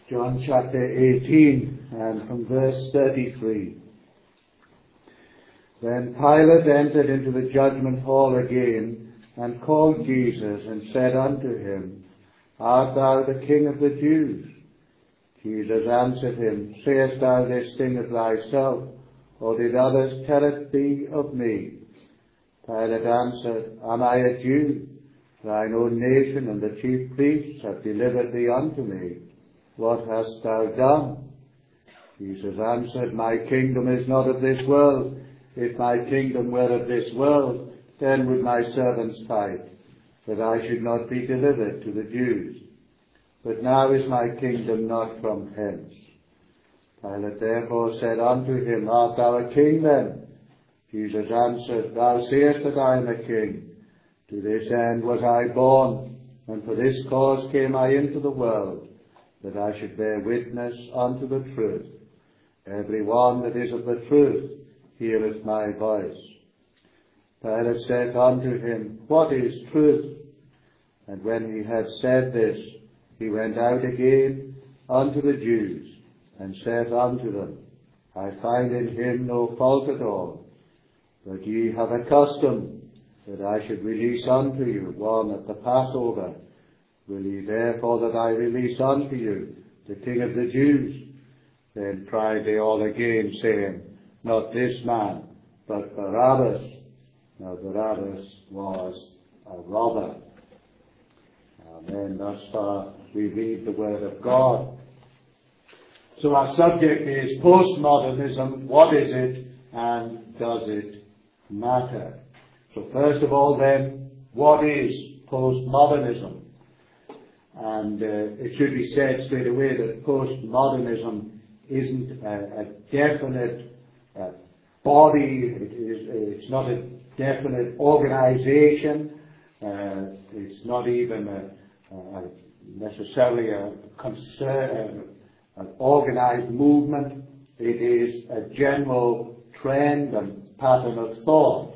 John chapter 18 and from verse 33. Then Pilate entered into the judgment hall again, and called Jesus, and said unto him, Art thou the King of the Jews? Jesus answered him, Sayest thou this thing of thyself, or did others tell it thee of me? Pilate answered, Am I a Jew? Thine own nation and the chief priests have delivered thee unto me. What hast thou done? Jesus answered, My kingdom is not of this world. If my kingdom were of this world, then would my servants fight, that I should not be delivered to the Jews. But now is my kingdom not from hence. Pilate therefore said unto him, Art thou a king then? Jesus answered, Thou sayest that I am a king. To this end was I born, and for this cause came I into the world, that I should bear witness unto the truth. Every one that is of the truth heareth my voice. Pilate said unto him, What is truth? And when he had said this, he went out again unto the Jews, and said unto them, I find in him no fault at all. But ye have a custom that I should release unto you one at the Passover. Will ye therefore that I release unto you the King of the Jews? Then cried they all again, saying, Not this man, but Barabbas. Now Barabbas was a robber. Amen. Thus far we read the Word of God. So our subject is postmodernism. What is it, and does it matter? So first of all then, what is postmodernism? And it should be said straight away that postmodernism isn't a definite body. It's not a definite organization. It's not even necessarily an organized movement. It is a general trend and pattern of thought.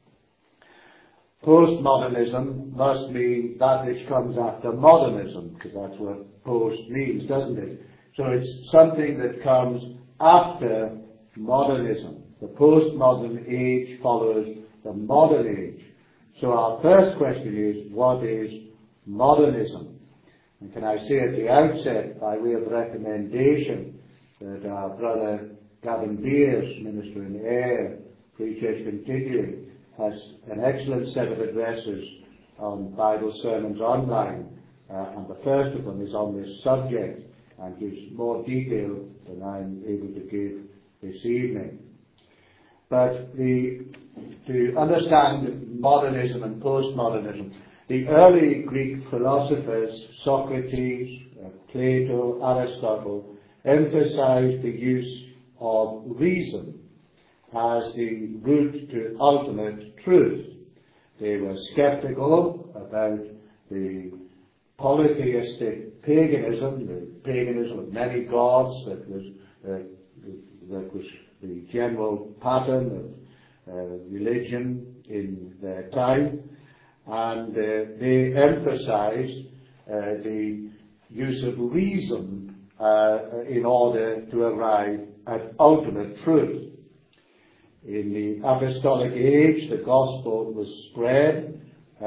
Postmodernism must mean that which comes after modernism, because that's what post means, doesn't it? So it's something that comes after modernism. The postmodern age follows the modern age. So our first question is, what is modernism? And can I say at the outset, by way of recommendation, that our brother Gavin Beers, minister in Ayr, Free Church Continuing, has an excellent set of addresses on Bible sermons online, and the first of them is on this subject and gives more detail than I'm able to give this evening. But to understand modernism and postmodernism, the early Greek philosophers, Socrates, Plato, Aristotle, emphasized the use of reason as the route to ultimate truth. They were skeptical about the polytheistic paganism, the paganism of many gods that was the general pattern of religion in their time, and they emphasized the use of reason in order to arrive at ultimate truth. In the apostolic age, the gospel was spread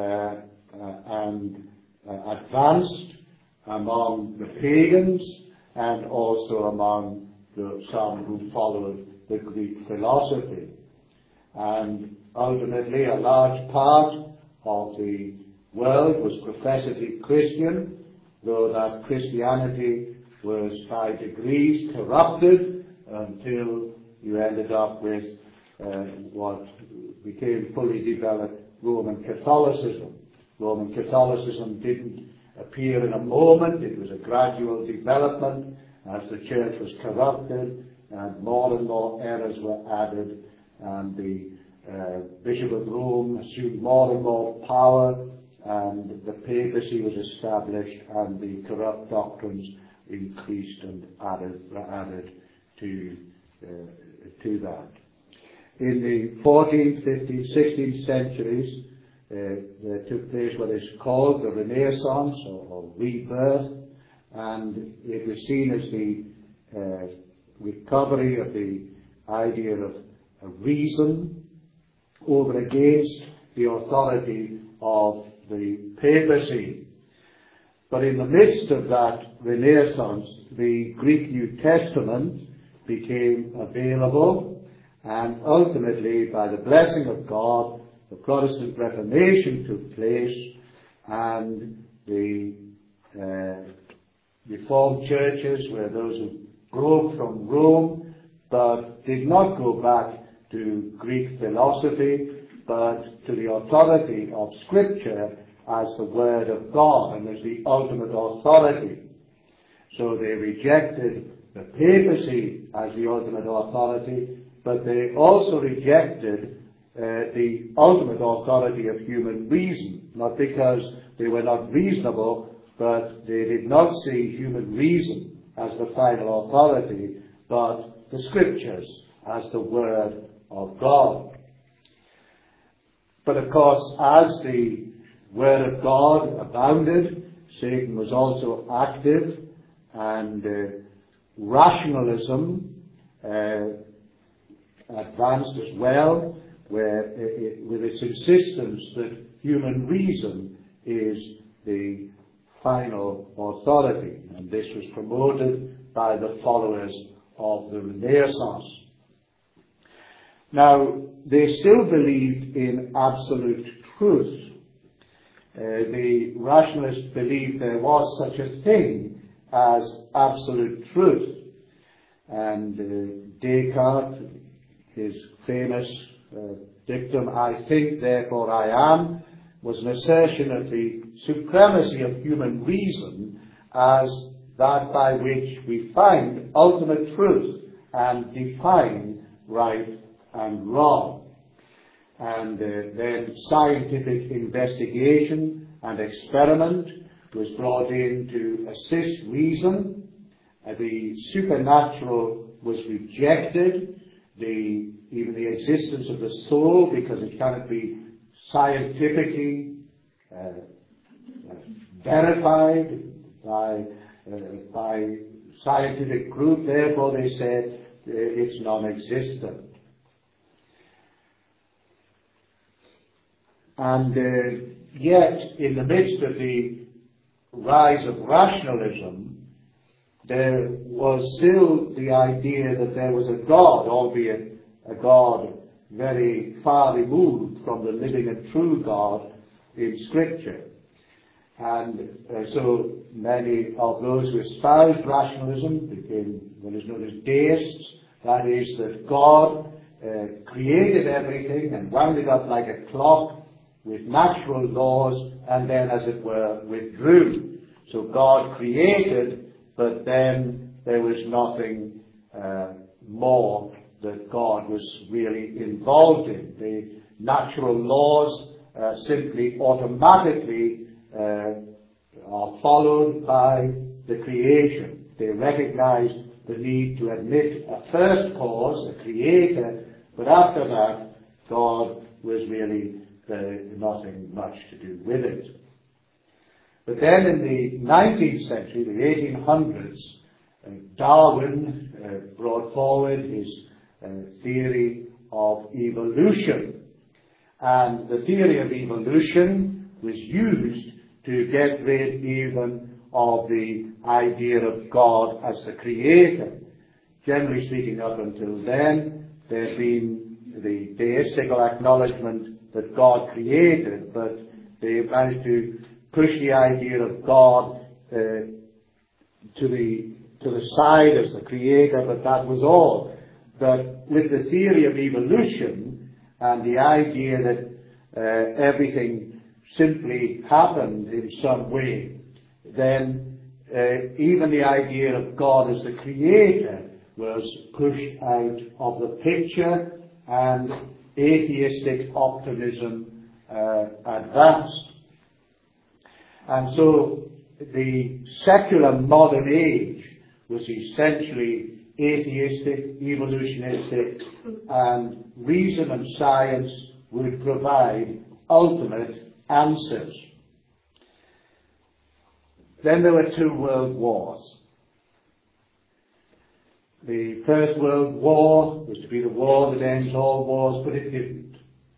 and advanced among the pagans and also among some who followed the Greek philosophy. And ultimately, a large part of the world was professedly Christian, though that Christianity was by degrees corrupted until you ended up with what became fully developed Roman Catholicism. Roman Catholicism didn't appear in a moment. It was a gradual development as the church was corrupted and more errors were added, and the Bishop of Rome assumed more and more power, and the papacy was established, and the corrupt doctrines increased and added to that. In the 14th, 15th, 16th centuries, there took place what is called the Renaissance or rebirth, and it was seen as the recovery of the idea of reason over against the authority of the papacy. But in the midst of that Renaissance, the Greek New Testament became available, and ultimately, by the blessing of God, the Protestant Reformation took place, and the Reformed churches were those who broke from Rome, but did not go back to Greek philosophy, but to the authority of Scripture as the Word of God and as the ultimate authority. So they rejected the papacy as the ultimate authority, but they also rejected the ultimate authority of human reason, not because they were not reasonable, but they did not see human reason as the final authority, but the Scriptures as the Word of God. But of course, as the Word of God abounded, Satan was also active, and rationalism advanced as well, where with its insistence that human reason is the final authority. And this was promoted by the followers of the Renaissance. Now, they still believed in absolute truth. The rationalists believed there was such a thing as absolute truth. And Descartes, his famous dictum, "I think, therefore I am," was an assertion of the supremacy of human reason as that by which we find ultimate truth and define right and wrong. And then scientific investigation and experiment was brought in to assist reason. The supernatural was rejected, even the existence of the soul, because it cannot be scientifically verified by scientific group. Therefore, they said it's non-existent. And yet, in the midst of the rise of rationalism, there was still the idea that there was a God, albeit a God very far removed from the living and true God in Scripture. And so many of those who espoused rationalism became what is known as deists. That is, that God created everything and wound it up like a clock with natural laws, and then, as it were, withdrew. So God created, but then there was nothing more that God was really involved in. The natural laws simply automatically are followed by the creation. They recognized the need to admit a first cause, a creator, but after that, God was really nothing much to do with it. But then in the 19th century, the 1800s, Darwin brought forward his theory of evolution. And the theory of evolution was used to get rid even of the idea of God as the creator. Generally speaking, up until then, there had been the deistical acknowledgement that God created, but they managed to push the idea of God to the side as the creator, but that was all. But with the theory of evolution and the idea that everything simply happened in some way, then even the idea of God as the creator was pushed out of the picture, and atheistic optimism advanced. And so the secular modern age was essentially atheistic, evolutionistic, and reason and science would provide ultimate answers. Then there were 2 world wars. The First World War was to be the war that ends all wars, but it didn't.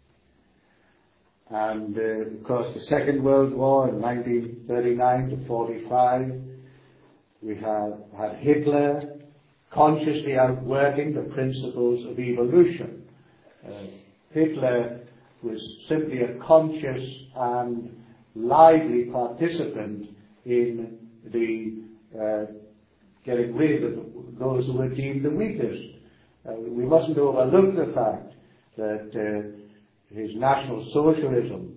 And of course the Second World War in 1939 to 45, we had Hitler consciously outworking the principles of evolution. Hitler was simply a conscious and lively participant in the getting rid of those who were deemed the weakest. We mustn't overlook the fact that his National Socialism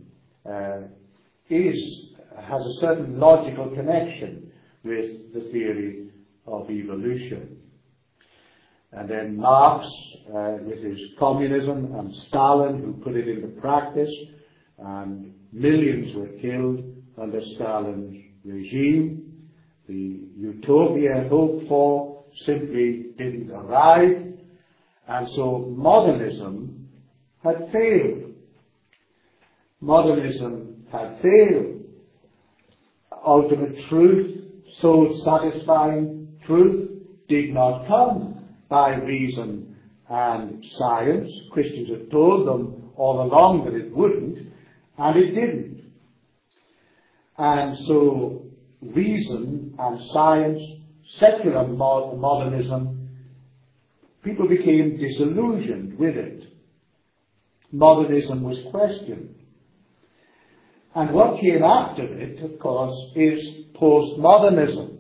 has a certain logical connection with the theory of evolution. And then Marx with his communism, and Stalin, who put it into practice, and millions were killed under Stalin's regime. The utopia hoped for simply didn't arrive, and so modernism had failed. Modernism had failed. Ultimate truth, soul-satisfying truth, did not come by reason and science. Christians had told them all along that it wouldn't, and it didn't. And so reason and science, secular modernism, people became disillusioned with it. Modernism was questioned. And what came after it, of course, is postmodernism.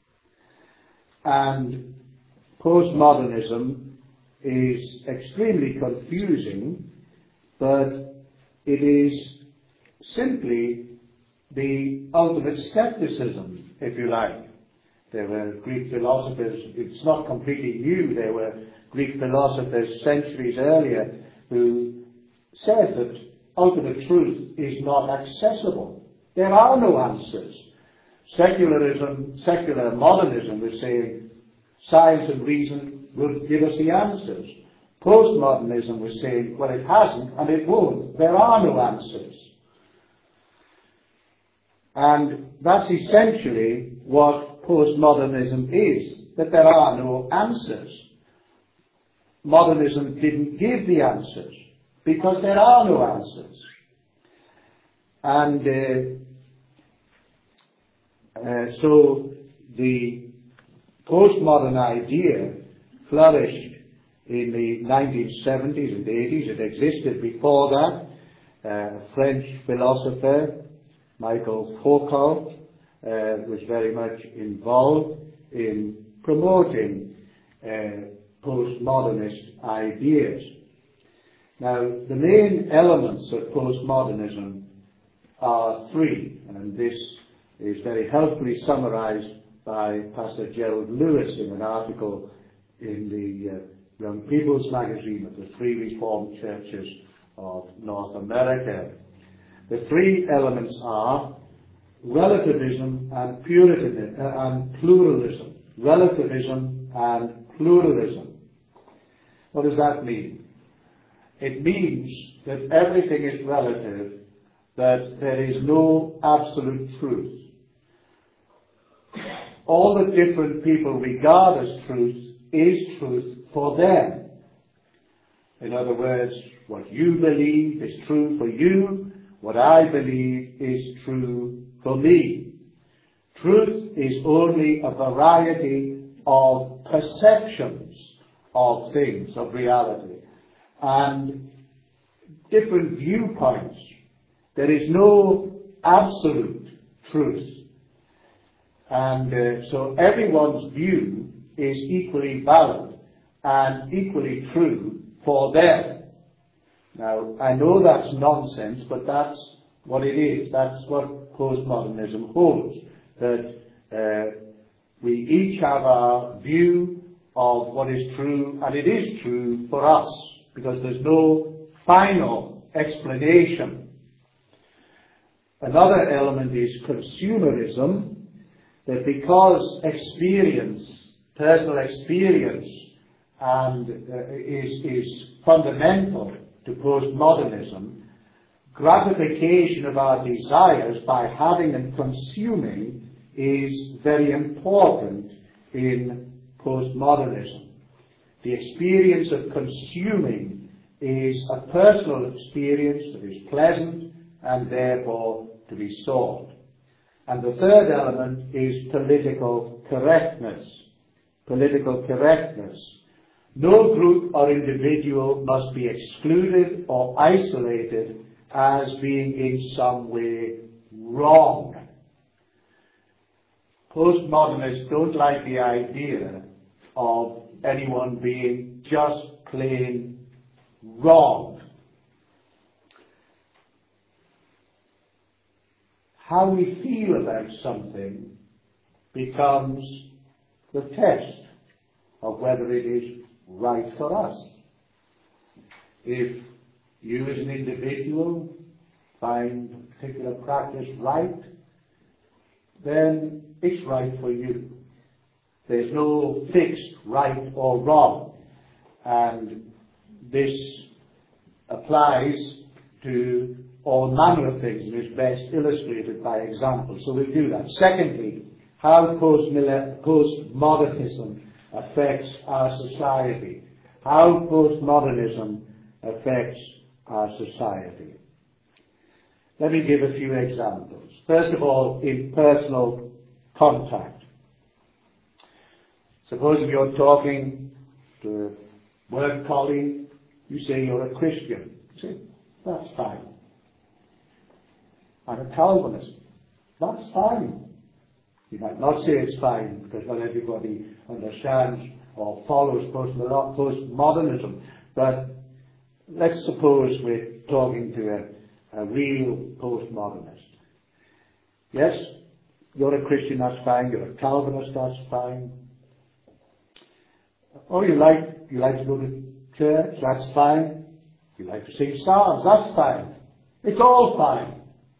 And postmodernism is extremely confusing, but it is simply the ultimate skepticism, if you like. There were Greek philosophers, it's not completely new, there were Greek philosophers centuries earlier who said that ultimate truth is not accessible. There are no answers. Secular modernism was saying science and reason will give us the answers. Postmodernism was saying, well, it hasn't and it won't. There are no answers. And that's essentially what postmodernism is, that there are no answers. Modernism didn't give the answers because there are no answers. And so the postmodern idea flourished in the 1970s and 80s. It existed before that. A French philosopher, Michel Foucault, was very much involved in promoting postmodernist ideas. Now, the main elements of postmodernism are 3, and this is very helpfully summarized by Pastor Gerald Lewis in an article in the Young People's Magazine of the 3 Reformed Churches of North America. The 3 elements are relativism and pluralism. Relativism and pluralism. What does that mean? It means that everything is relative, that there is no absolute truth. All that different people regard as truth is truth for them. In other words, what you believe is true for you, what I believe is true for me. Truth is only a variety of perceptions of things, of reality, and different viewpoints. There is no absolute truth. And so everyone's view is equally valid and equally true for them. Now, I know that's nonsense, but that's what it is. That's what postmodernism holds. That we each have our view of what is true, and it is true for us, because there's no final explanation. Another element is consumerism, that because experience, personal experience, and is fundamental to postmodernism, gratification of our desires by having and consuming is very important in postmodernism. The experience of consuming is a personal experience that is pleasant and therefore to be sought. And the third element is political correctness. Political correctness. No group or individual must be excluded or isolated as being in some way wrong. Postmodernists don't like the idea of anyone being just plain wrong. How we feel about something becomes the test of whether it is right for us. If you as an individual find a particular practice right, then it's right for you. There's no fixed right or wrong. And this applies to all manner of things and is best illustrated by examples. So we'll do that. Secondly, how postmodernism affects our society. How postmodernism affects our society. Let me give a few examples. First of all, in personal contact. Supposing you're talking to a work colleague, you say you're a Christian. You say, that's fine. I'm a Calvinist. That's fine. You might not say it's fine because not everybody understands or follows postmodernism. But let's suppose we're talking to a real postmodernist. Yes, you're a Christian, that's fine. You're a Calvinist, that's fine. Oh, you like to go to church, that's fine. You like to sing psalms, that's fine. It's all fine.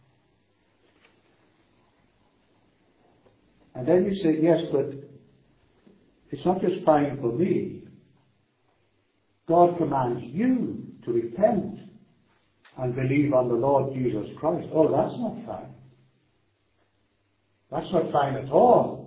And then you say, yes, but it's not just fine for me. God commands you to repent and believe on the Lord Jesus Christ. Oh, that's not fine. That's not fine at all.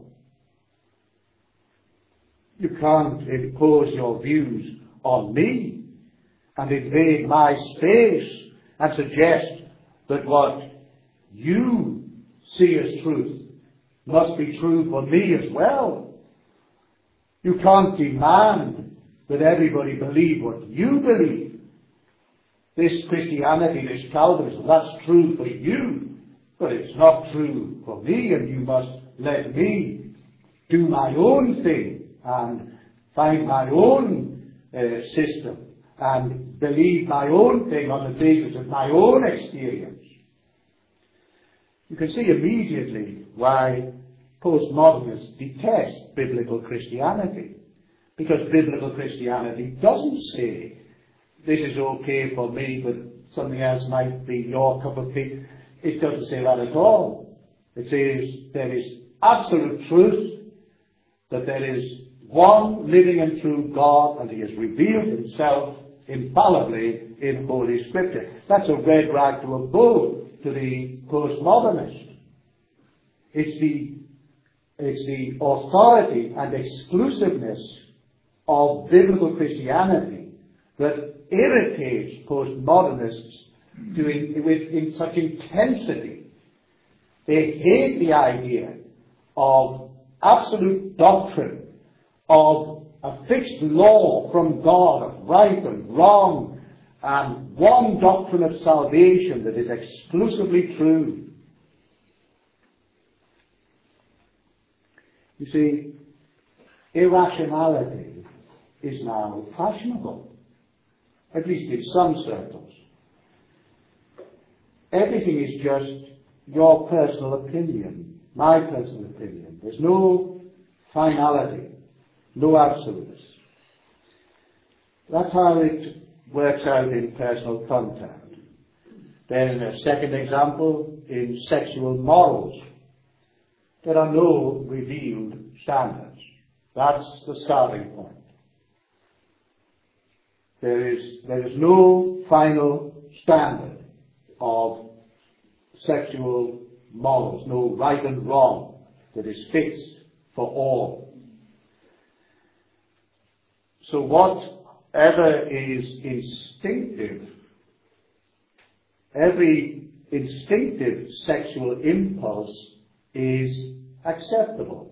You can't impose your views on me and invade my space and suggest that what you see as truth must be true for me as well. You can't demand that everybody believe what you believe. This Christianity, this Calvinism, that's true for you, but it's not true for me, and you must let me do my own thing and find my own system and believe my own thing on the basis of my own experience. You can see immediately why postmodernists detest biblical Christianity. Because biblical Christianity doesn't say, this is okay for me, but something else might be your cup of tea. It doesn't say that at all. It says there is absolute truth, that there is one living and true God, and He has revealed Himself infallibly in Holy Scripture. That's a red rag to a bull to the postmodernist. It's the authority and exclusiveness of biblical Christianity that irritates postmodernists in such intensity. They hate the idea of absolute doctrine, of a fixed law from God of right and wrong, and one doctrine of salvation that is exclusively true. You see, irrationality is now fashionable, at least in some circles. Everything is just your personal opinion, my personal opinion. There's no finality, no absolutes. That's how it works out in personal contact. Then a second example, in sexual morals. There are no revealed standards. That's the starting point. There is no final standard of sexual morals, no right and wrong. that is fixed for all. So whatever is instinctive, every instinctive sexual impulse is acceptable.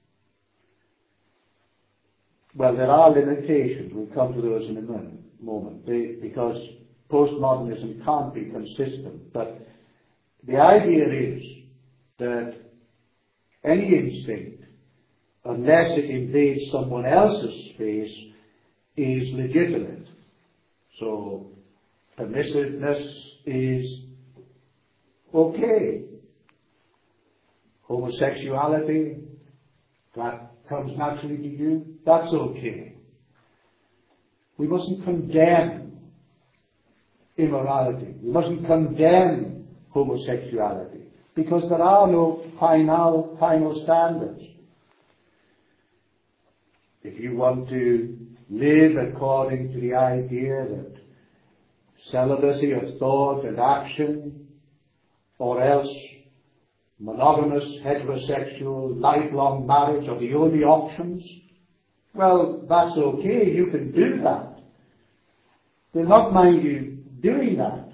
Well, there are limitations. We'll come to those in a moment, because postmodernism can't be consistent. But the idea is that any instinct, unless it invades someone else's space, is legitimate. So permissiveness is okay. Homosexuality, that comes naturally to you, that's okay. We mustn't condemn immorality. We mustn't condemn homosexuality, because there are no final standards. If you want to live according to the idea that celibacy of thought and action, or else monogamous, heterosexual, lifelong marriage are the only options, well, that's okay, you can do that. They'll not mind you doing that.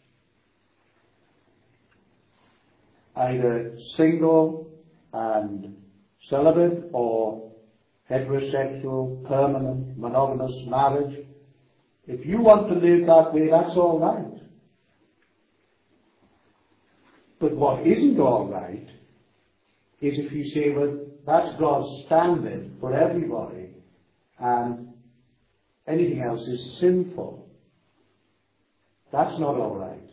Either single and celibate, or heterosexual, permanent, monogamous marriage. If you want to live that way, that's all right. But what isn't all right is if you say, well, that's God's standard for everybody, and anything else is sinful. That's not all right.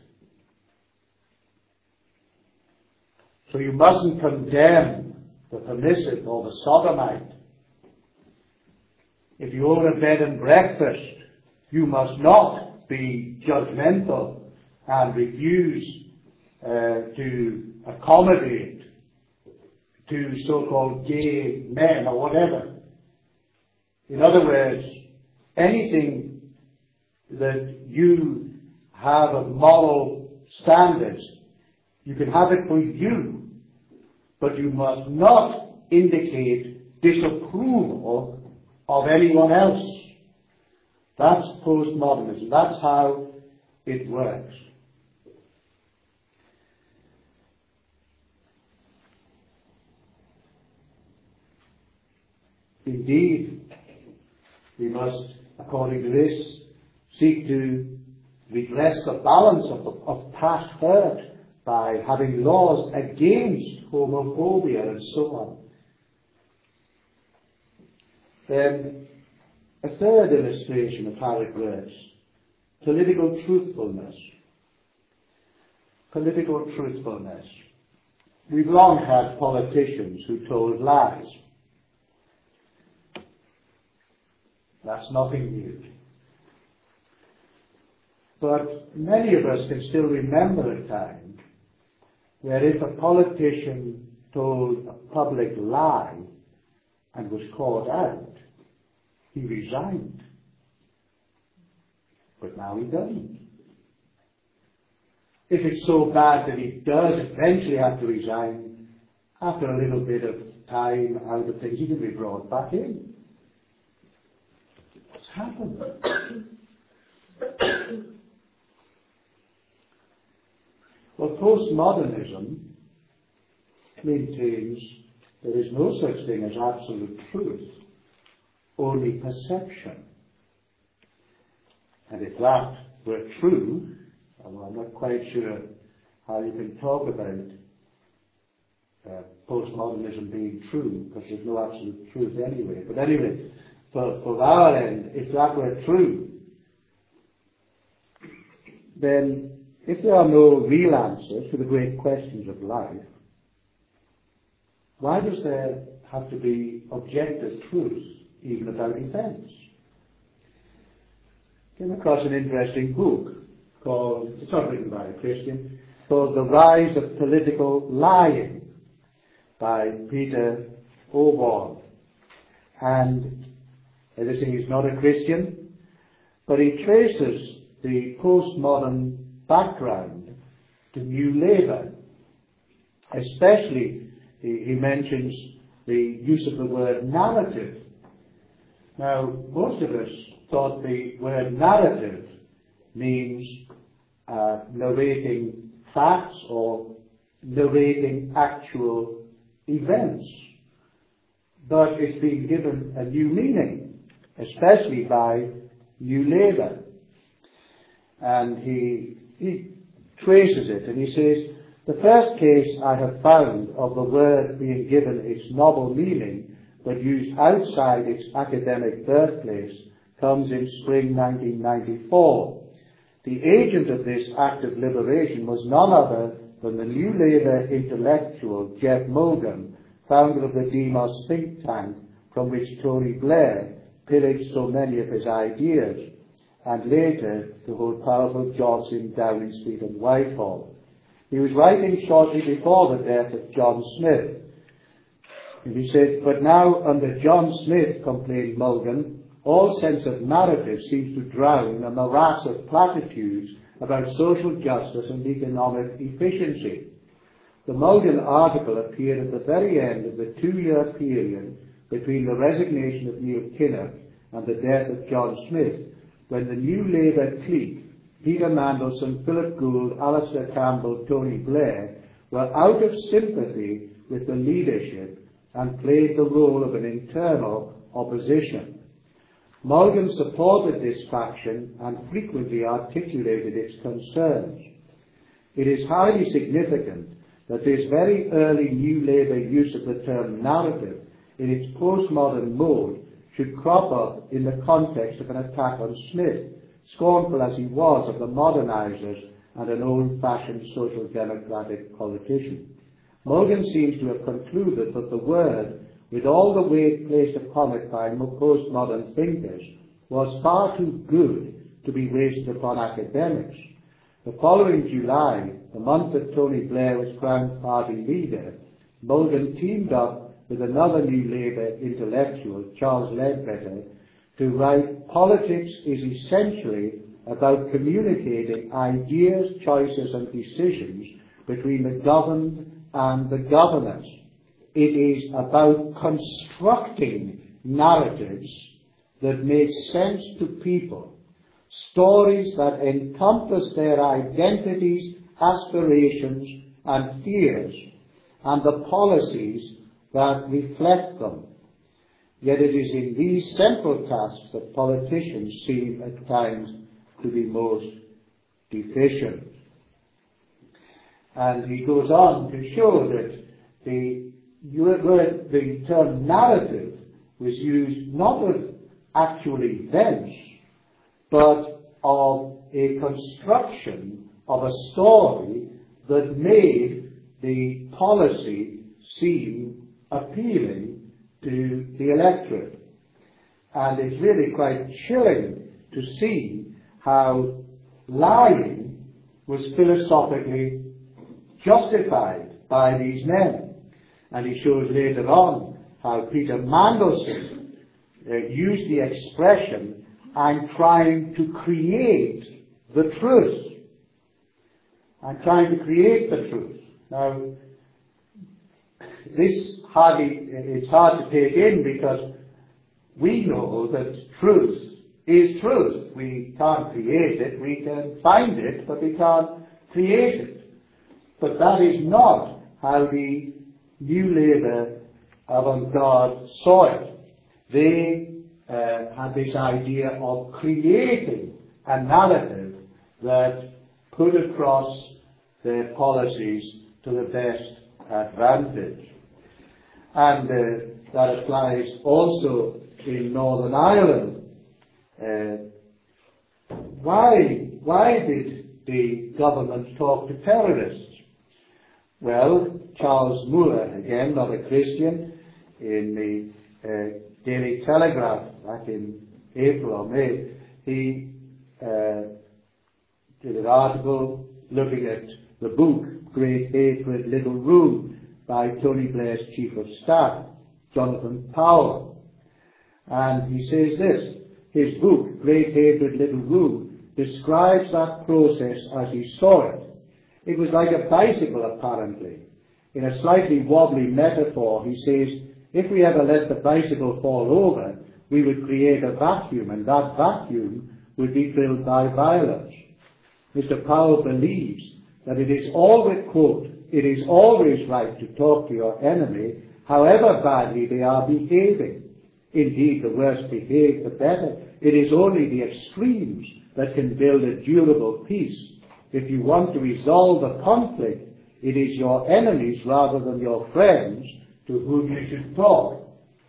So you mustn't condemn the permissive or the sodomite. If you own a bed and breakfast, you must not be judgmental and refuse to accommodate to so-called gay men or whatever. In other words, anything that you have of moral standards, you can have it for you, but you must not indicate disapproval of anyone else. That's postmodernism. That's how it works. Indeed, we must, according to this, seek to redress the balance of past hurt by having laws against homophobia and so on. Then, a third illustration of how it works: political truthfulness. Political truthfulness. We've long had politicians who told lies. That's nothing new. But many of us can still remember a time where if a politician told a public lie and was caught out, he resigned. But now he doesn't. If it's so bad that he does eventually have to resign, after a little bit of time out of things, he can be brought back in. What's happened? Well, postmodernism maintains there is no such thing as absolute truth, only perception. And if that were true, well, I'm not quite sure how you can talk about postmodernism being true, because there's no absolute truth anyway. But anyway, for our end, if that were true, then if there are no real answers to the great questions of life, why does there have to be objective truth even about events? I came across an interesting book called, it's not written by a Christian, called The Rise of Political Lying by Peter Oborn. And this thing is not a Christian, but he traces the postmodern background to New Labour, especially he mentions the use of the word narrative. Now, most of us thought the word narrative means narrating facts or narrating actual events. But it's been given a new meaning, especially by New Labour. And he traces it, and he says, the first case I have found of the word being given its novel meaning, but used outside its academic birthplace, comes in spring 1994. The agent of this act of liberation was none other than the New Labour intellectual Jeff Morgan, founder of the Demos think tank from which Tony Blair pillaged so many of his ideas, and later to hold powerful jobs in Downing Street and Whitehall. He was writing shortly before the death of John Smith. And he said, but now under John Smith, complained Morgan, all sense of narrative seems to drown in a morass of platitudes about social justice and economic efficiency. The Morgan article appeared at the very end of the 2-year period between the resignation of Neil Kinnock and the death of John Smith, when the New Labour clique, Peter Mandelson, Philip Gould, Alistair Campbell, Tony Blair, were out of sympathy with the leadership and played the role of an internal opposition. Morgan supported this faction and frequently articulated its concerns. It is highly significant that this very early New Labour use of the term narrative in its postmodern mode should crop up in the context of an attack on Smith, scornful as he was of the modernisers and an old-fashioned social democratic politician. Morgan seems to have concluded that the word, with all the weight placed upon it by postmodern thinkers, was far too good to be wasted upon academics. The following July, the month that Tony Blair was crowned party leader, Morgan teamed up with another New Labour intellectual, Charles Ledbetter, to write, politics is essentially about communicating ideas, choices and decisions between the governed and the governors. It is about constructing narratives that make sense to people, stories that encompass their identities, aspirations and fears, and the policies that reflect them. Yet it is in these central tasks that politicians seem at times to be most deficient. And he goes on to show that the term narrative was used not of actual events, but of a construction of a story that made the policy seem appealing to the electorate. And it's really quite chilling to see how lying was philosophically justified by these men. And he shows later on how Peter Mandelson used the expression, I'm trying to create the truth. I'm trying to create the truth. Now, it's hard to take in because we know that truth is truth. We can't create it. We can find it, but we can't create it. But that is not how the New Labour avant-garde saw it. They had this idea of creating a narrative that put across their policies to the best advantage. And that applies also in Northern Ireland. Why did the government talk to terrorists? Well, Charles Moore, again not a Christian, in the Daily Telegraph back in April or May, he did an article looking at the book Great Hatred, Little Room by Tony Blair's Chief of Staff, Jonathan Powell. And he says this, his book, Great Hatred, Little Room, describes that process as he saw it. It was like a bicycle, apparently. in a slightly wobbly metaphor, he says, if we ever let the bicycle fall over, we would create a vacuum, and that vacuum would be filled by violence. Mr. Powell believes that it is always, quote, it is always right to talk to your enemy, however badly they are behaving. Indeed, the worse behaved, the better. It is only the extremes that can build a durable peace. If you want to resolve a conflict, it is your enemies rather than your friends to whom you should talk.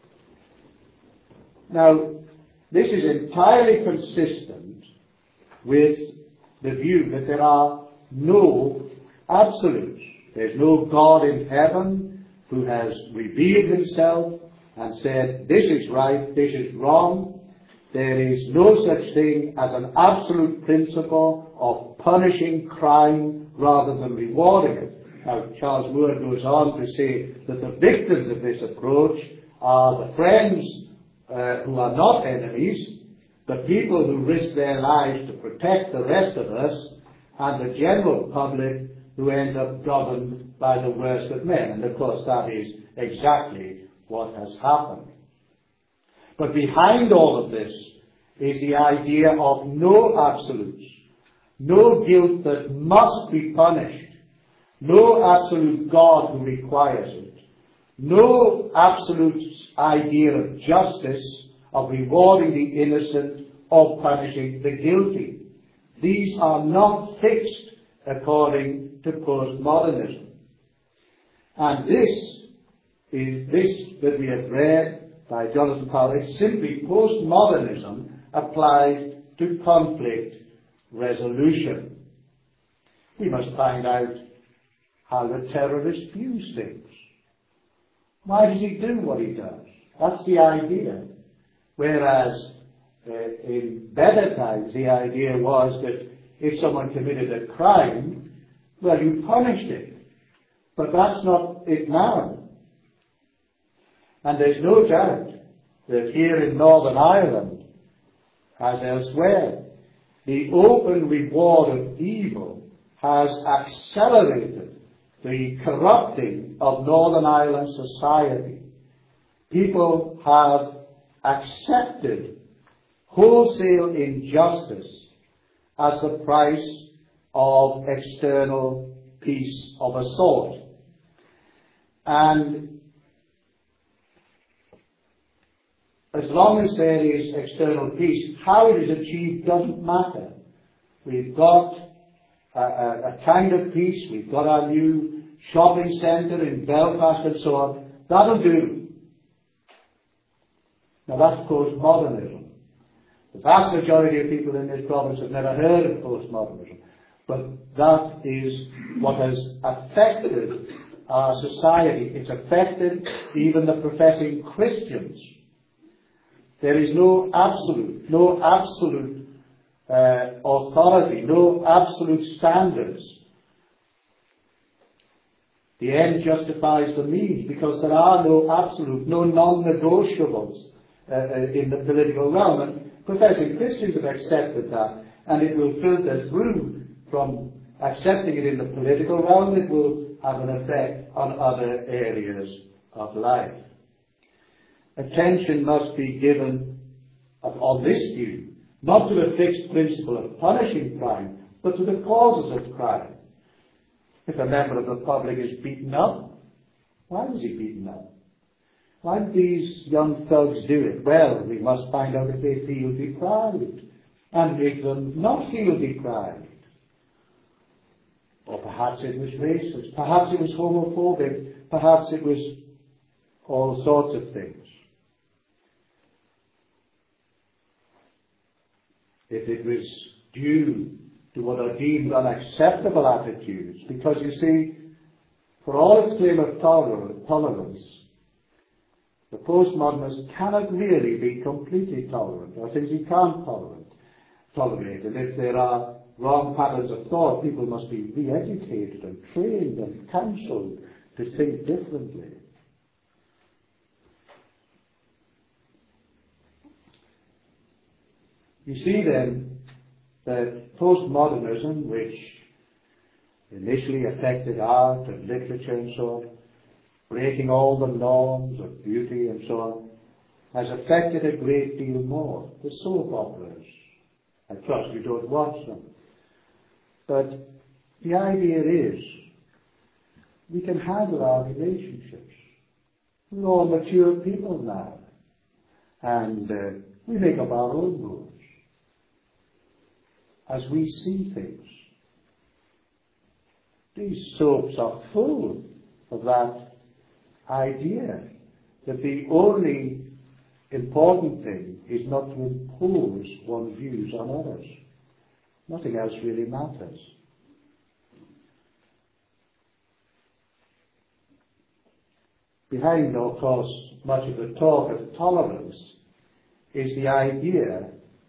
Now, this is entirely consistent with the view that there are no absolutes. There's no God in heaven who has revealed himself and said, this is right, this is wrong. There is no such thing as an absolute principle of punishing crime rather than rewarding it. Now, Charles Moore goes on to say that the victims of this approach are the friends who are not enemies, the people who risk their lives to protect the rest of us, and the general public who end up governed by the worst of men. And of course that is exactly what has happened. But behind all of this is the idea of no absolutes, no guilt that must be punished, no absolute God who requires it, no absolute idea of justice, of rewarding the innocent, or punishing the guilty. These are not fixed according to postmodernism. And this that we have read by Jonathan Powell is simply postmodernism applied to conflict resolution. We must find out how the terrorist views things. Why does he do what he does? That's the idea. Whereas in better times the idea was that if someone committed a crime, well, you punished it. But that's not it now. And there's no doubt that here in Northern Ireland, as elsewhere, the open reward of evil has accelerated the corrupting of Northern Ireland society. People have accepted wholesale injustice as the price of external peace of a sort. And as long as there is external peace, how it is achieved doesn't matter. We've got a kind of peace. We've got our new shopping centre in Belfast and so on. That'll do. Now that's postmodernism. The vast majority of people in this province have never heard of postmodernism. But that is what has affected our society. It's affected even the professing Christians. There is no absolute authority, no absolute standards. The end justifies the means because there are no absolute, no non-negotiables in the political realm. And professing Christians have accepted that, and it will filter through from accepting it in the political realm. It will have an effect on other areas of life. Attention must be given on this view, not to the fixed principle of punishing crime, but to the causes of crime. If a member of the public is beaten up, why was he beaten up? Why did these young thugs do it? Well, we must find out if they feel deprived, and make them not feel deprived. Or perhaps it was racist, perhaps it was homophobic, perhaps it was all sorts of things. If it was due to what are deemed unacceptable attitudes, because you see, for all its claim of tolerance, the postmodernists cannot really be completely tolerant. There are things you can't tolerate. And if there are wrong patterns of thought, people must be re-educated and trained and counselled to think differently. You see then that postmodernism, which initially affected art and literature and so on, breaking all the norms of beauty and so on, has affected a great deal more the soap operas. I trust you don't watch them. But the idea is, we can handle our relationships. We're all mature people now. And we make up our own rules as we see things. These soaps are full of that idea that the only important thing is not to impose one's views on others. Nothing else really matters. Behind, of course, much of the talk of tolerance is the idea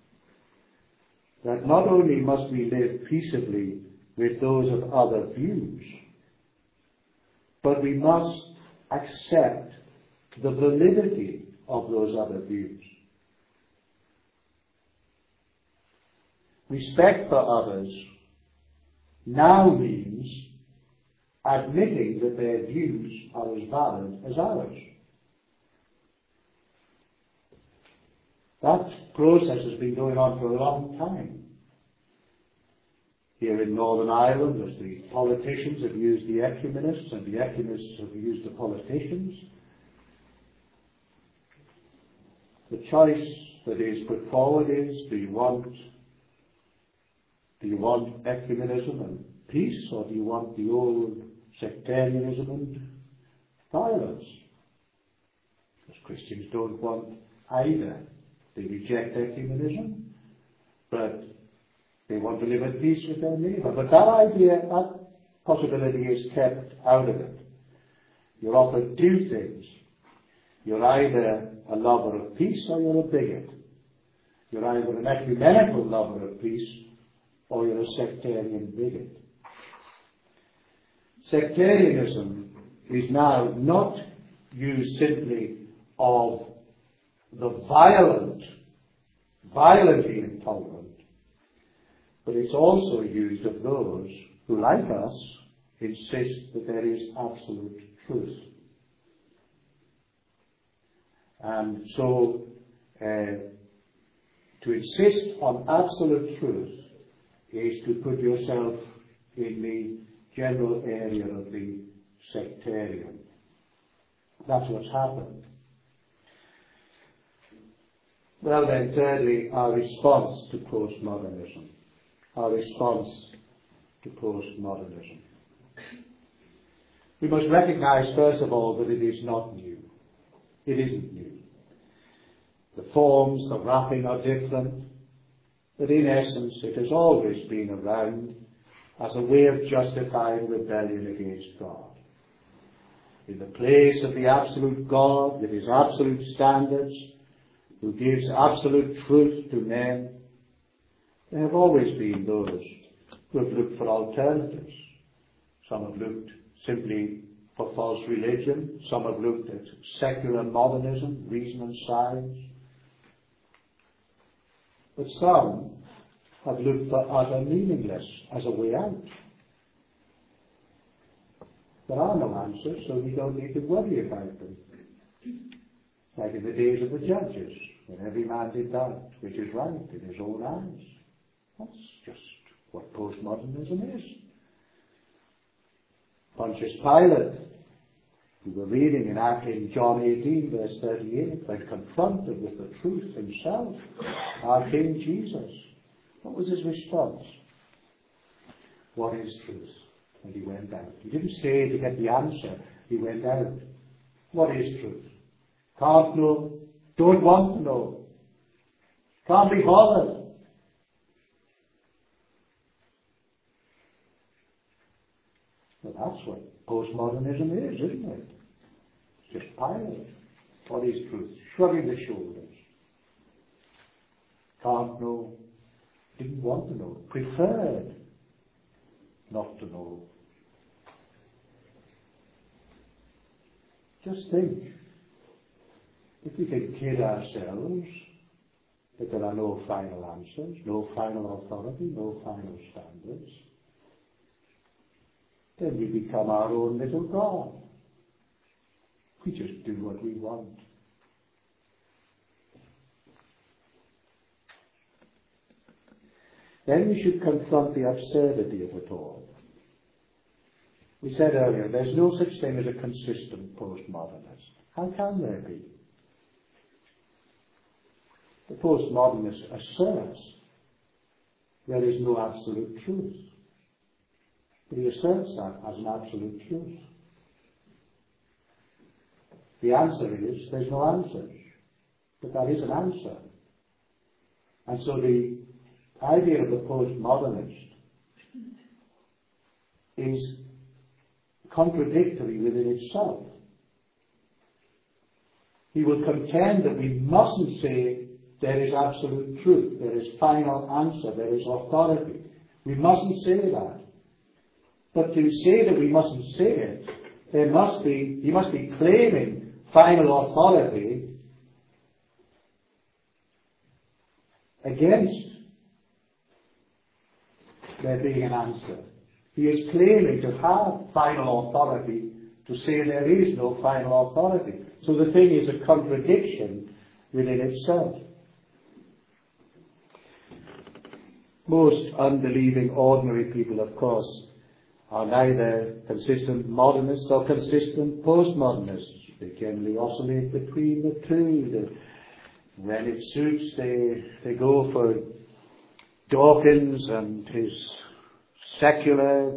that not only must we live peaceably with those of other views, but we must accept the validity of those other views. Respect for others now means admitting that their views are as valid as ours. That process has been going on for a long time. Here in Northern Ireland, as the politicians have used the ecumenists and the ecumenists have used the politicians, the choice that is put forward is, do you want ecumenism and peace, or do you want the old sectarianism and violence? Because Christians don't want either. They reject ecumenism, but they want to live at peace with their neighbour. But that idea, that possibility is kept out of it. You're offered two things. You're either a lover of peace or you're a bigot. You're either an ecumenical lover of peace or you're a sectarian bigot. Sectarianism is now not used simply of the violently intolerant, but it's also used of those who, like us, insist that there is absolute truth. And so, to insist on absolute truth is to put yourself in the general area of the sectarian. That's what's happened. Well then, thirdly, our response to postmodernism. Our response to postmodernism. We must recognize, first of all, that it is not new. It isn't new. The forms, the wrapping are different, but in essence it has always been around as a way of justifying rebellion against God. In the place of the absolute God, with his absolute standards, who gives absolute truth to men, there have always been those who have looked for alternatives. Some have looked simply for false religion. Some have looked at secular modernism, reason and science. But some have looked for utter meaningless as a way out. There are no answers, so we don't need to worry about them. Like in the days of the judges, when every man did that which is right in his own eyes. That's just what postmodernism is. Pontius Pilate, we were reading in John 18, verse 38, when confronted with the truth himself, our King Jesus, what was his response? What is truth? And he went out. He didn't say to get the answer, he went out. What is truth? Can't know, don't want to know, can't be bothered. Well, that's what postmodernism is, isn't it? It's just Pilate. What is truth? Shrugging the shoulders. Can't know, didn't want to know, preferred not to know. Just think, if we can kid ourselves that there are no final answers, no final authority, no final standards, then we become our own little God. We just do what we want. Then we should confront the absurdity of it all. We said earlier, there's no such thing as a consistent postmodernist. How can there be? The postmodernist asserts there is no absolute truth. But he asserts that as an absolute truth. The answer is, there's no answer. But that is an answer. And so the idea of the postmodernist is contradictory within itself. He will contend that we mustn't say there is absolute truth, there is final answer, there is authority. We mustn't say that. But to say that we mustn't say it, he must be claiming final authority against there being an answer. He is claiming to have final authority to say there is no final authority. So the thing is a contradiction within itself. Most unbelieving ordinary people, of course, are neither consistent modernists or consistent postmodernists. They generally oscillate between the two. When it suits, they go for Dawkins and his secular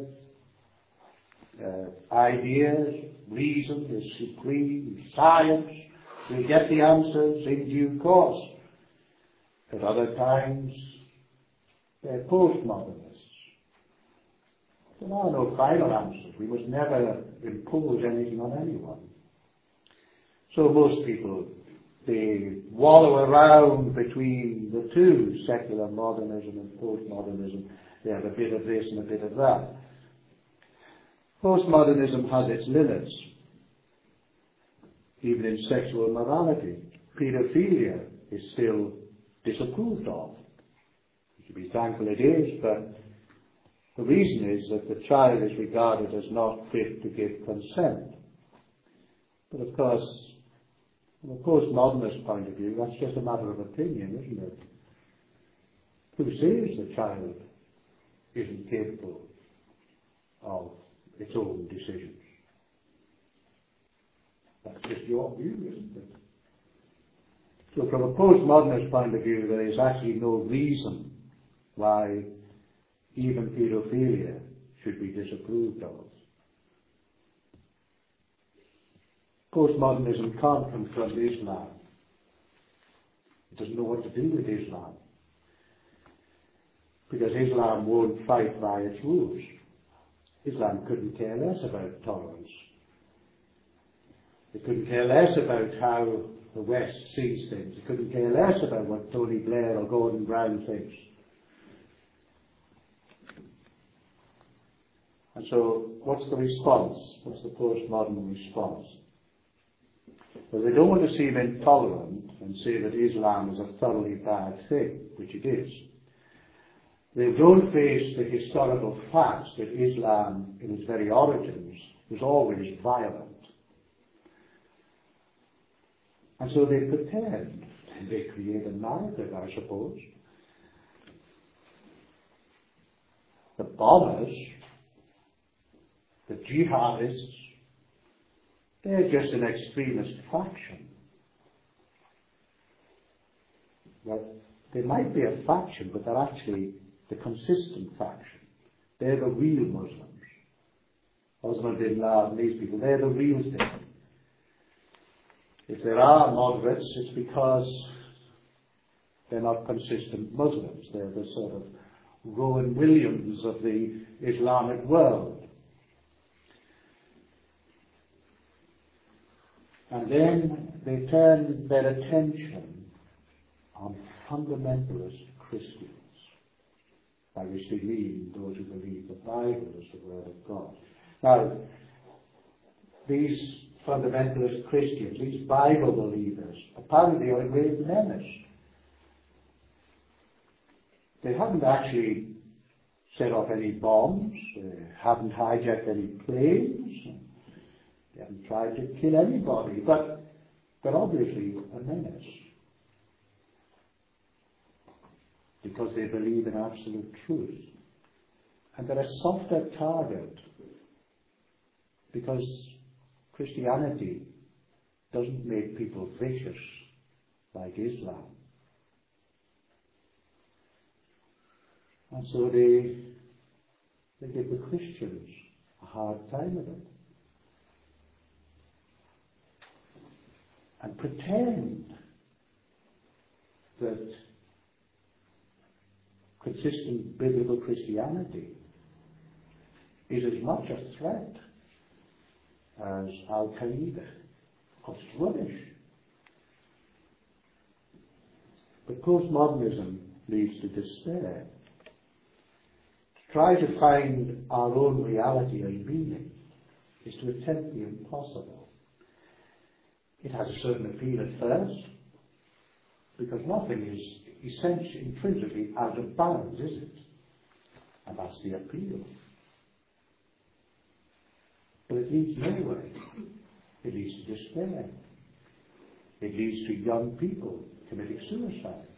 ideas. Reason is supreme. Science will get the answers in due course. At other times, they're postmodernists. There are no final answers. We must never impose anything on anyone. So most people, they wallow around between the two, secular modernism and postmodernism. They have a bit of this and a bit of that. Postmodernism has its limits, even in sexual morality. Pedophilia is still disapproved of. You should be thankful it is, but the reason is that the child is regarded as not fit to give consent. But of course, from a postmodernist point of view, that's just a matter of opinion, isn't it? Who says the child isn't capable of its own decisions? That's just your view, isn't it? So from a postmodernist point of view, there is actually no reason why even pedophilia should be disapproved of. Postmodernism can't confront Islam. It doesn't know what to do with Islam, because Islam won't fight by its rules. Islam couldn't care less about tolerance. It couldn't care less about how the West sees things. It couldn't care less about what Tony Blair or Gordon Brown thinks. And so, what's the response? What's the postmodern response? Well, they don't want to seem intolerant and say that Islam is a thoroughly bad thing, which it is. They don't face the historical facts that Islam, in its very origins, was always violent. And so they pretend, and they create a narrative, I suppose. The bombers, the jihadists, they're just an extremist faction. Well, they might be a faction, but they're actually the consistent faction. They're the real Muslims. Osama bin Laden, these people, they're the real thing. If there are moderates, it's because they're not consistent Muslims. They're the sort of Rowan Williams of the Islamic world. And then they turn their attention on fundamentalist Christians, by which they mean those who believe the Bible is the Word of God. Now, these fundamentalist Christians, these Bible believers, apparently are a great menace. They haven't actually set off any bombs, they haven't hijacked any planes, they haven't tried to kill anybody, but obviously a menace. Because they believe in absolute truth. And they're a softer target because Christianity doesn't make people vicious like Islam. And so they give the Christians a hard time of it. And pretend that consistent biblical Christianity is as much a threat as Al-Qaeda. It's rubbish. But postmodernism leads to despair. To try to find our own reality and meaning is to attempt the impossible. It has a certain appeal at first, because nothing is essentially, intrinsically out of bounds, is it? And that's the appeal. But it leads nowhere. It leads to despair. It leads to young people committing suicide.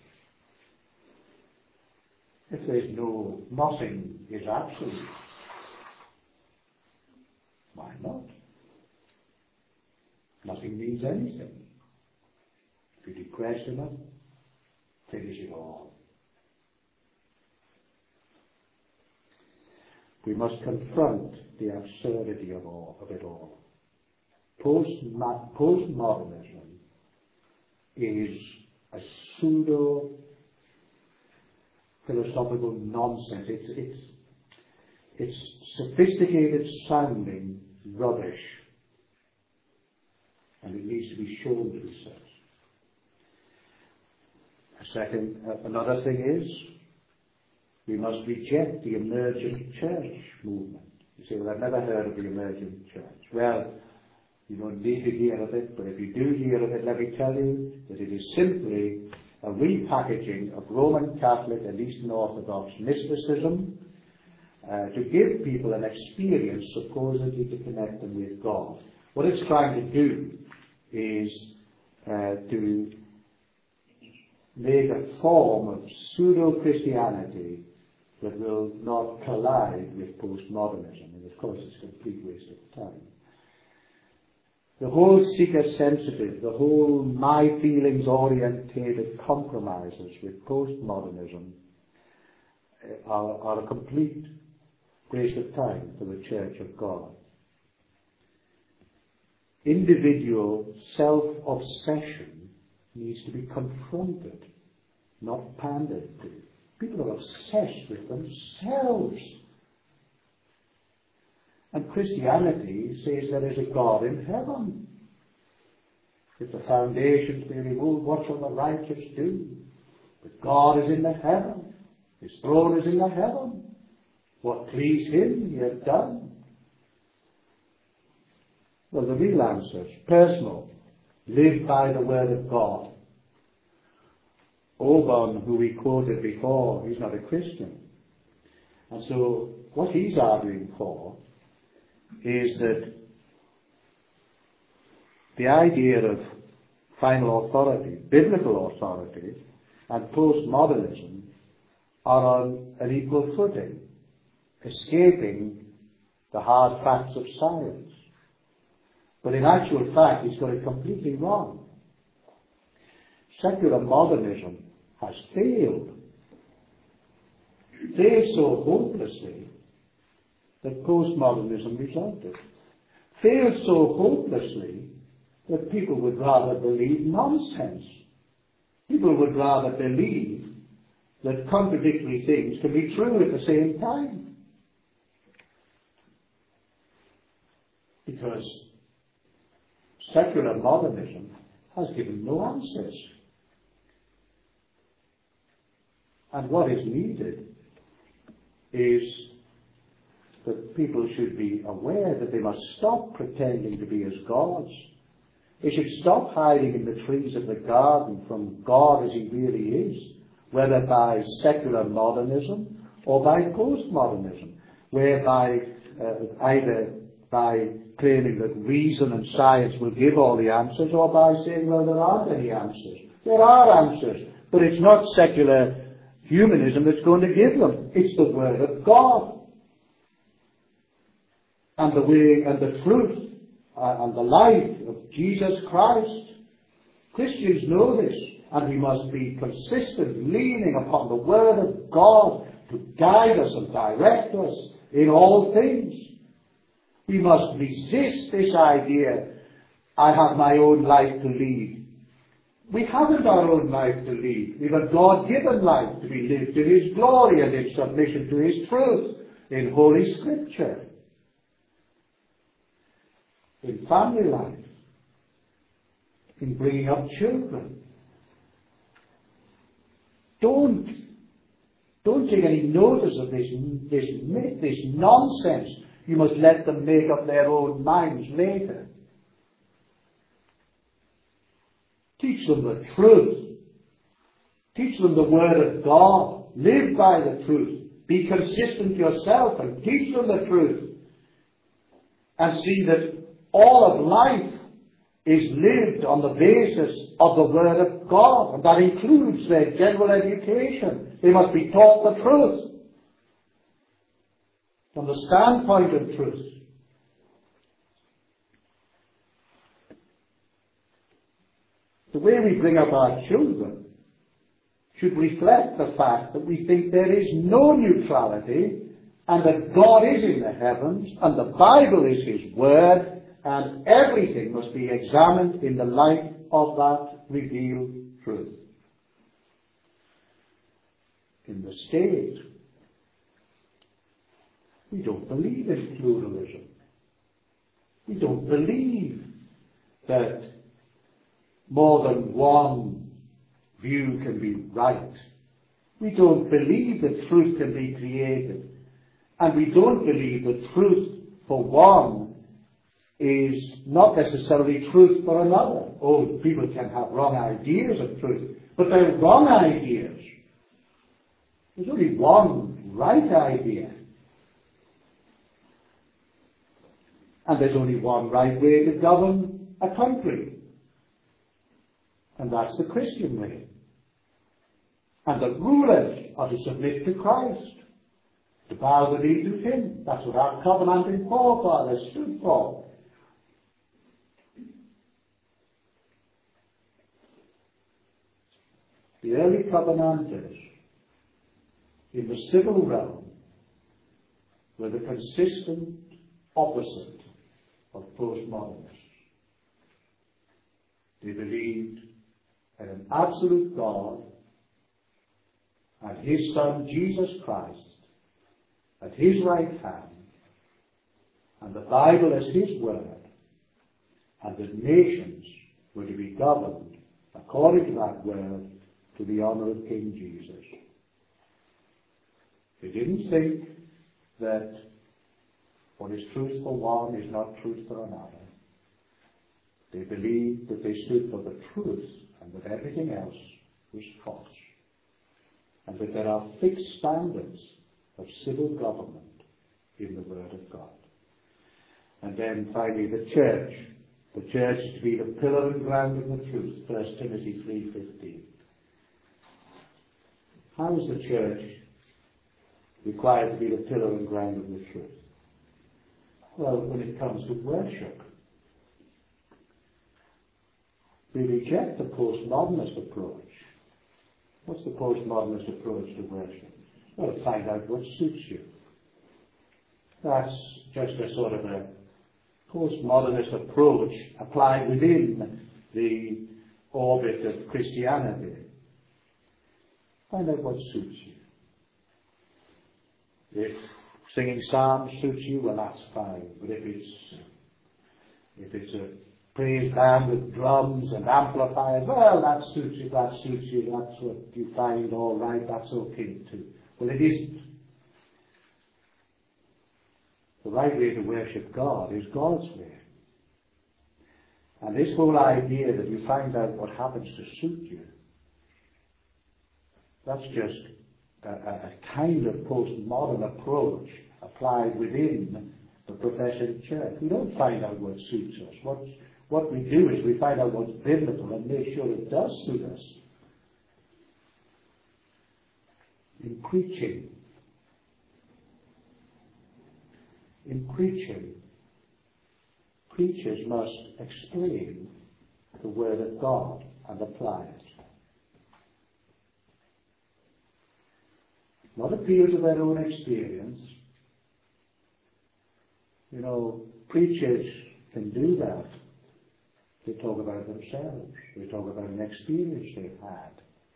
If there's nothing is absolute, why not? Nothing means anything. If you're depressed enough, finish it all. We must confront the absurdity of it all. Postmodernism is a pseudo philosophical nonsense. It's sophisticated sounding rubbish, and it needs to be shown to be such. Another thing is, we must reject the emergent church movement. You say, well, I've never heard of the emergent church. Well, you don't need to hear of it, but if you do hear of it, let me tell you that it is simply a repackaging of Roman Catholic and Eastern Orthodox mysticism to give people an experience supposedly to connect them with God. What it's trying to do is to make a form of pseudo-Christianity that will not collide with postmodernism. And of course it's a complete waste of time. The whole seeker-sensitive, the whole my-feelings-orientated compromises with postmodernism are a complete waste of time for the Church of God. Individual self-obsession needs to be confronted, not pandered to. People are obsessed with themselves. And Christianity says there is a God in heaven. If the foundations be removed, what shall the righteous do? But God is in the heaven. His throne is in the heaven. What pleased him, he has done. Well, the real answer is personal. Live by the word of God. Obon, who we quoted before, he's not a Christian. And so what he's arguing for is that the idea of final authority, biblical authority, and postmodernism are on an equal footing, escaping the hard facts of science. But in actual fact, he's got it completely wrong. Secular modernism has failed so hopelessly that postmodernism resulted. Failed so hopelessly that people would rather believe nonsense. People would rather believe that contradictory things can be true at the same time. Because secular modernism has given no answers. And what is needed is that people should be aware that they must stop pretending to be as gods. They should stop hiding in the trees of the garden from God as he really is, whether by secular modernism or by postmodernism, whereby either by claiming that reason and science will give all the answers, or by saying, well, there aren't any answers. There are answers, but it's not secular humanism that's going to give them. It's the Word of God. And the way and the truth and the life of Jesus Christ. Christians know this, and we must be consistent, leaning upon the Word of God to guide us and direct us in all things. We must resist this idea, I have my own life to lead. We haven't our own life to lead. We have a God-given life to be lived in His glory and in submission to His truth in Holy Scripture, in family life, in bringing up children. Don't take any notice of this myth, this nonsense. You must let them make up their own minds later. Teach them the truth. Teach them the Word of God. Live by the truth. Be consistent yourself and teach them the truth. And see that all of life is lived on the basis of the Word of God. And that includes their general education. They must be taught the truth from the standpoint of truth. The way we bring up our children should reflect the fact that we think there is no neutrality and that God is in the heavens and the Bible is His Word and everything must be examined in the light of that revealed truth. In the state, we don't believe in pluralism. We don't believe that more than one view can be right. We don't believe that truth can be created. And we don't believe that truth for one is not necessarily truth for another. Oh, people can have wrong ideas of truth, but they're wrong ideas. There's only one right idea. And there's only one right way to govern a country. And that's the Christian way. And the rulers are to submit to Christ, to bow the knee to Him. That's what our covenanting forefathers stood for. The early covenanters in the civil realm were the consistent opposite of postmodernists. They believed in an absolute God and His Son Jesus Christ at His right hand, and the Bible as His Word, and that nations were to be governed according to that Word to the honour of King Jesus. They didn't think that what is truth for one is not truth for another. They believed that they stood for the truth and that everything else was false. And that there are fixed standards of civil government in the Word of God. And then finally the church. The church is to be the pillar and ground of the truth, 1 Timothy 3:15. How is the church required to be the pillar and ground of the truth? Well, when it comes to worship, we reject the postmodernist approach. What's the postmodernist approach to worship? Well, find out what suits you. That's just a sort of a postmodernist approach applied within the orbit of Christianity. Find out what suits you. If singing psalms suits you, well, that's fine. But if it's a praise band with drums and amplifiers, well, that suits you, that's what you find all right, that's okay too. Well, it isn't. The right way to worship God is God's way. And this whole idea that you find out what happens to suit you, that's just a kind of postmodern approach applied within the professing church. We don't find out what suits us. What we do is we find out what's biblical and make sure it does suit us. In preaching, preachers must explain the Word of God and apply it. Not appeal to their own experience. You know, preachers can do that. They talk about themselves. They talk about an experience they've had.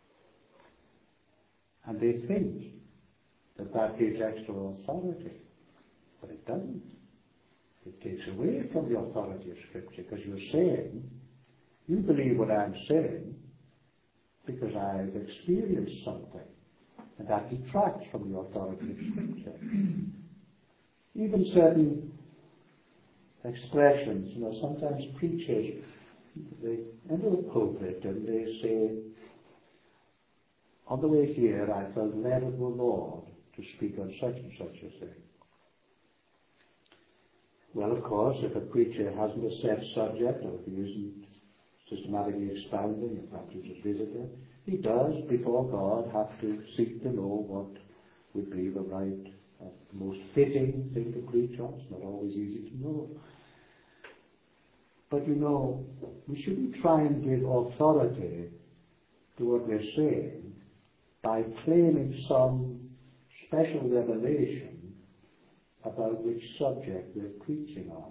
And they think that that gives extra authority. But it doesn't. It takes away from the authority of Scripture, because you're saying, you believe what I'm saying because I've experienced something. And that detracts from the authority of Scripture. Even certain expressions, you know, sometimes preachers, they enter the pulpit and they say, on the way here I felt led of the Lord to speak on such and such a thing. Well, of course, if a preacher hasn't a set subject, or if he isn't systematically expounding, if perhaps he's a visitor, he does, before God, have to seek to know what would be the right, most fitting thing to preach on. It's not always easy to know. But you know, we shouldn't try and give authority to what we're saying by claiming some special revelation about which subject we're preaching on.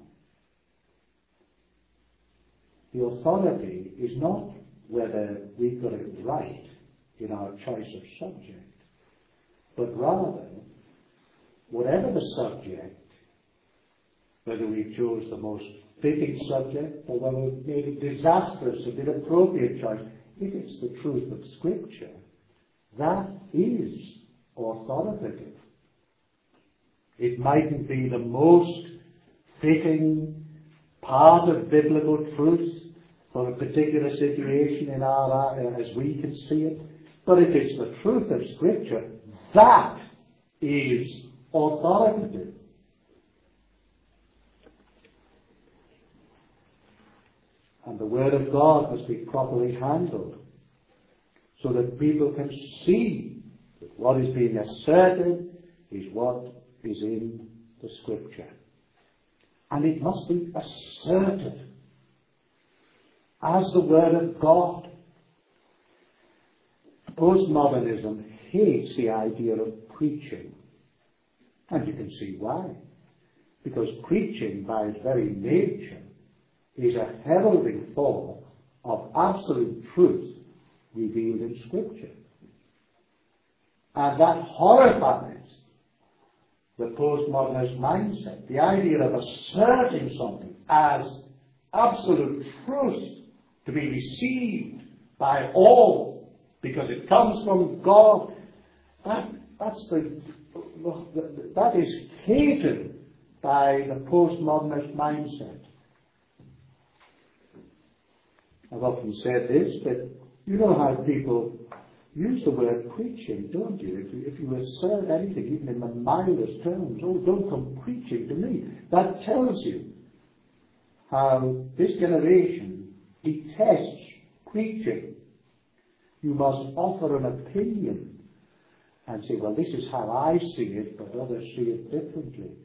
The authority is not whether we've got it right in our choice of subject, but rather, whatever the subject, whether we chose the most fitting subject or whether we made a disastrous and inappropriate choice, if it's the truth of Scripture, that is authoritative. It mightn't be the most fitting part of biblical truth for a particular situation in our as we can see it, but if it's the truth of Scripture, that is authoritative. And the Word of God must be properly handled so that people can see that what is being asserted is what is in the Scripture. And it must be asserted as the Word of God. Postmodernism hates the idea of preaching. And you can see why. Because preaching, by its very nature, is a heralding form of absolute truth revealed in Scripture. And that horrifies the postmodernist mindset. The idea of asserting something as absolute truth to be received by all because it comes from God, that is hated by the postmodernist mindset. I've often said this, but you know how people use the word preaching, don't you? If you assert anything, even in the mildest terms, oh, don't come preaching to me. That tells you how this generation detests preaching. You must offer an opinion and say, well, this is how I see it, but others see it differently.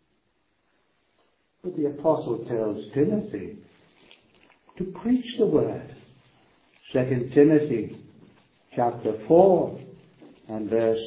But the apostle tells Timothy to preach the word. 2 Timothy chapter 4 and verse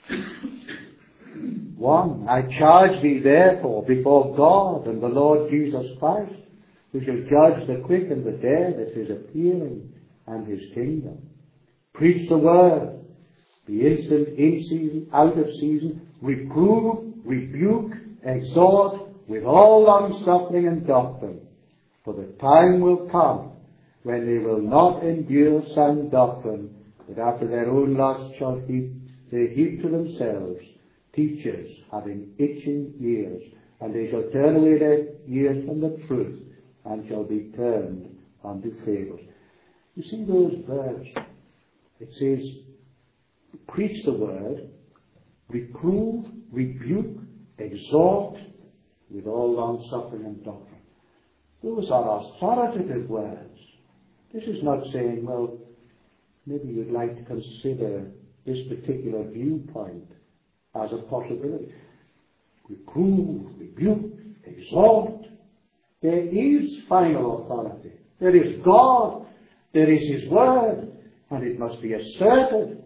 1. I charge thee therefore before God and the Lord Jesus Christ, who shall judge the quick and the dead at his appearing and his kingdom. Preach the word. Be instant in season, out of season. Reprove, rebuke, exhort with all long-suffering and doctrine. For the time will come when they will not endure sound doctrine, but after their own lust shall they heap to themselves teachers having itching ears, and they shall turn away their ears from the truth, and shall be turned unto fables. You see those verbs? It says, preach the word, reprove, rebuke, exhort with all long-suffering and doctrine. Those are authoritative words. This is not saying, well, maybe you'd like to consider this particular viewpoint as a possibility. Reprove, rebuke, exhort. There is final authority. There is God. There is His Word. And it must be asserted.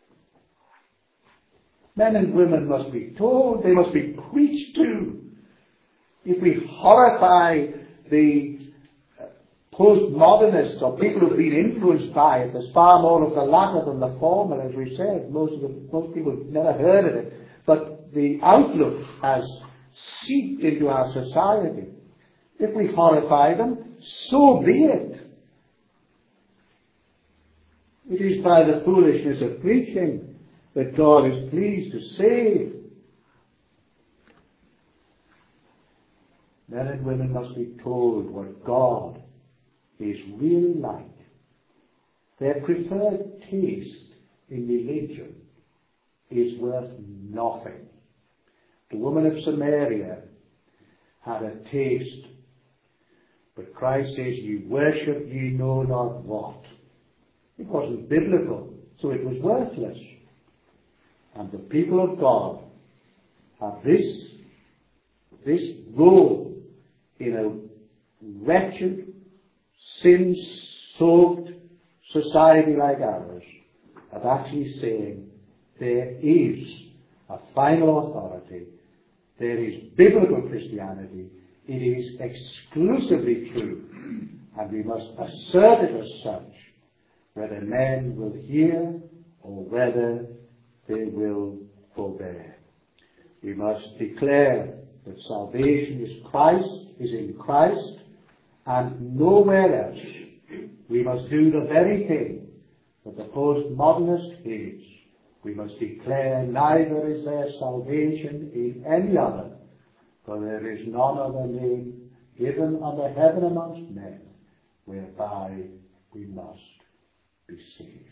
Men and women must be told. They must be preached to. If we horrify the postmodernists or people who've been influenced by it, there's far more of the latter than the former, as we said. Most people have never heard of it. But the outlook has seeped into our society. If we horrify them, so be it. It is by the foolishness of preaching that God is pleased to save. Men and women must be told what God is really like. Their preferred taste in religion is worth nothing. The woman of Samaria had a taste, but Christ says, "You worship ye know not what." It wasn't biblical, so it was worthless. And the people of God have this role in a wretched, sin-soaked society like ours, of actually saying there is a final authority. There is biblical Christianity. It is exclusively true. And we must assert it as such, whether men will hear or whether they will forbear. We must declare that salvation is in Christ and nowhere else. We must do the very thing that the postmodernist hates. We must declare neither is there salvation in any other, for there is none other name given under heaven amongst men whereby we must be saved.